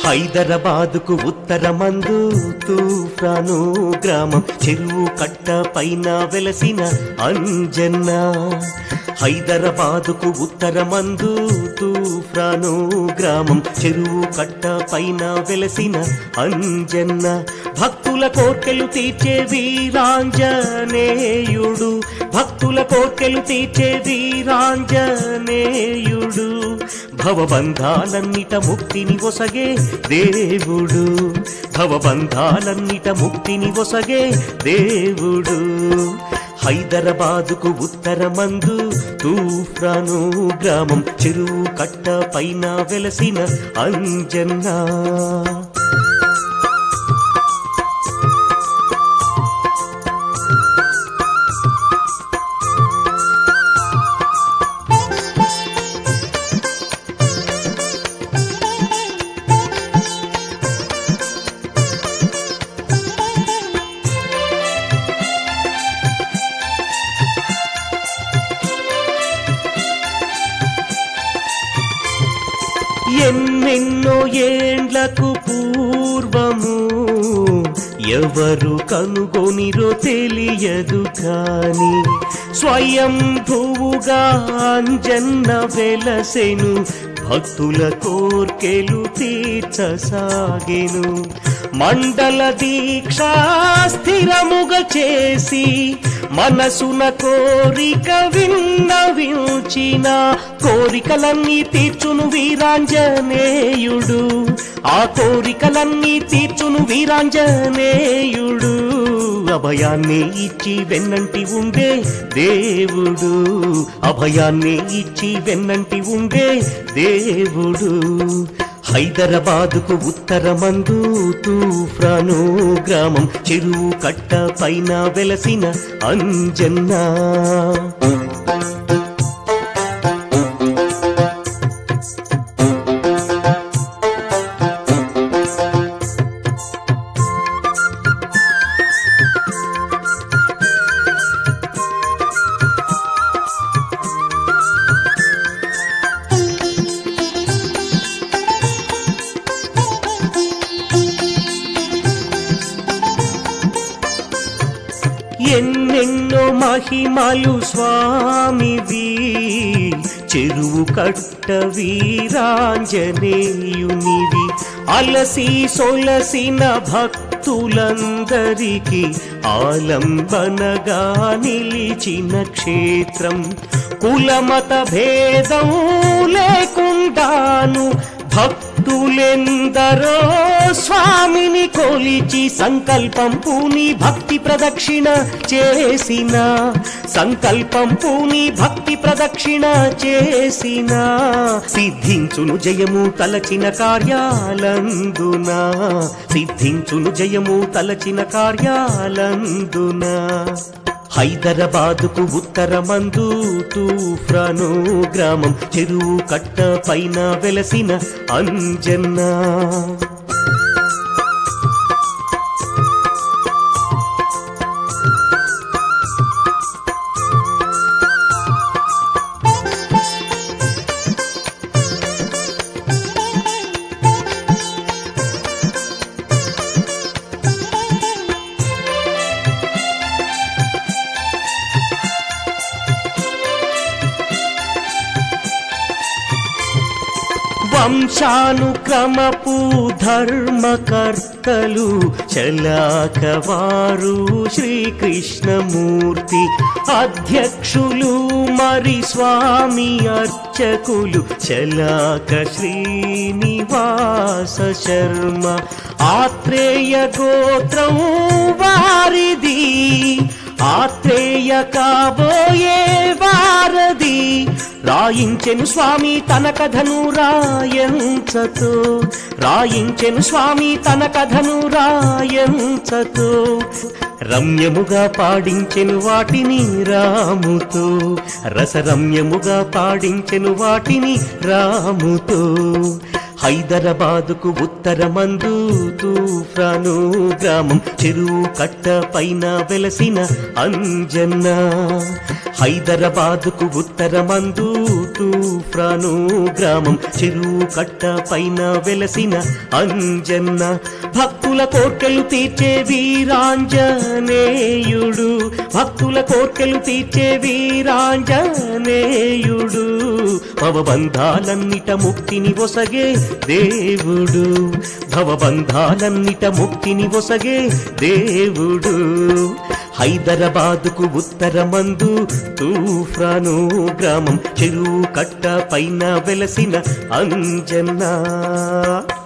హైదరాబాదుకు ఉత్తరమందు తూఫాను గ్రామం చెరువు కట్ట పైన వెలసిన అంజన్న. హైదరాబాదుకు ఉత్తరమందు తూఫాను గ్రామం చెరువు కట్ట పైన వెలసిన అంజన్న. భక్తుల కోర్కెలు తీర్చే వీరాంజనేయుడు, భక్తుల కోర్కెలు తీర్చే వీరాంజనేయుడు. భవబంధాలన్నిట ముక్తిని ఒసగే దేవుడు, భవబంధాలన్నిట ముక్తిని ఒసగే దేవుడు. హైదరాబాదుకు ఉత్తరమందు తూఫాను గ్రామం చెరువు కట్ట పైన వెలసిన అంజన్న. ఎన్నెన్నో ఏండ్లకు పూర్వము ఎవరు కనుగొనిరో తెలియదు కాని స్వయంభువుగా అంజన్న వెలసెను, భక్తుల కోర్కెలు తీర్చసాగెను. మండల దీక్ష స్థిరముగా చేసి మనసున కోరిక విన్నవించిన కోరికలన్నీ తీర్చును వీరాంజనేయుడు, ఆ కోరికలన్నీ తీర్చును వీరాంజనేయుడు. అభయాన్ని ఇచ్చి వెన్నంటి ఉండే దేవుడు, అభయాన్ని ఇచ్చి వెన్నంటి ఉండే దేవుడు. హైదరాబాదుకు ఉత్తరమందు తూఫాను గ్రామం చెరువు కట్ట పైన వెలసిన అంజన్న. ఎన్నెన్నో మహిమలు స్వామివి చెరువు కట్ట వీరాంజనేయునివి. అలసి సొలసిన భక్తులందరికీ ఆలంబనగా నిలిచిన క్షేత్రం. కులమత భేదం లేకుండాను భక్తులెందరో స్వామిని కొలిచి సంకల్పం పూని భక్తి ప్రదక్షిణ చేసిన, సంకల్పం పూని భక్తి ప్రదక్షిణ చేసిన సిద్ధించును జయము తలచిన కార్యాలందున, సిద్ధించును జయము తలచిన కార్యాలందున. హైదరాబాదుకు ఉత్తరమందు తూఫాను గ్రామం చెరువు కట్ట పైన వెలసిన అంజన్న. వంశానుక్రమపు ధర్మకర్తలు చలాకవారు శ్రీకృష్ణమూర్తి, అధ్యక్షులు మరి స్వామి అర్చకులు చలాక శ్రీనివాస శర్మ. ఆత్రేయ గోత్రం వారిది, ఆత్రేయ కాబోయే వారది. రాయించెను స్వామి తన కథను రాయంచతో, రాయించెను స్వామి తన కథను రాయంచతో. రమ్యముగా పాడించెను వాటిని రాముతో, రసరమ్యముగా పాడించెను వాటిని రాముతో. హైదరాబాదుకు ఉత్తరమందు తూఫాను గ్రామం చెరువు కట్ట పైన వెలసిన అంజన్న. హైదరాబాదుకు ఉత్తరమందు తూఫ్రాను గ్రామం, చెరువు కట్ట పైన వెలసిన అంజన్న, భక్తుల కోర్కెలు తీర్చే వీరాంజనేయుడు, భక్తుల కోర్కెలు తీర్చే వీరాంజనేయుడు, భవబంధాలన్నిట ముక్తిని ఒసగే దేవుడు, భవబంధాలన్నిట ముక్తిని ఒసగే దేవుడు. హైదరాబాదుకు ఉత్తరమందు తూఫ్రాను గ్రామం, చెరువు కట్ట పైన వెలసిన అంజన్న.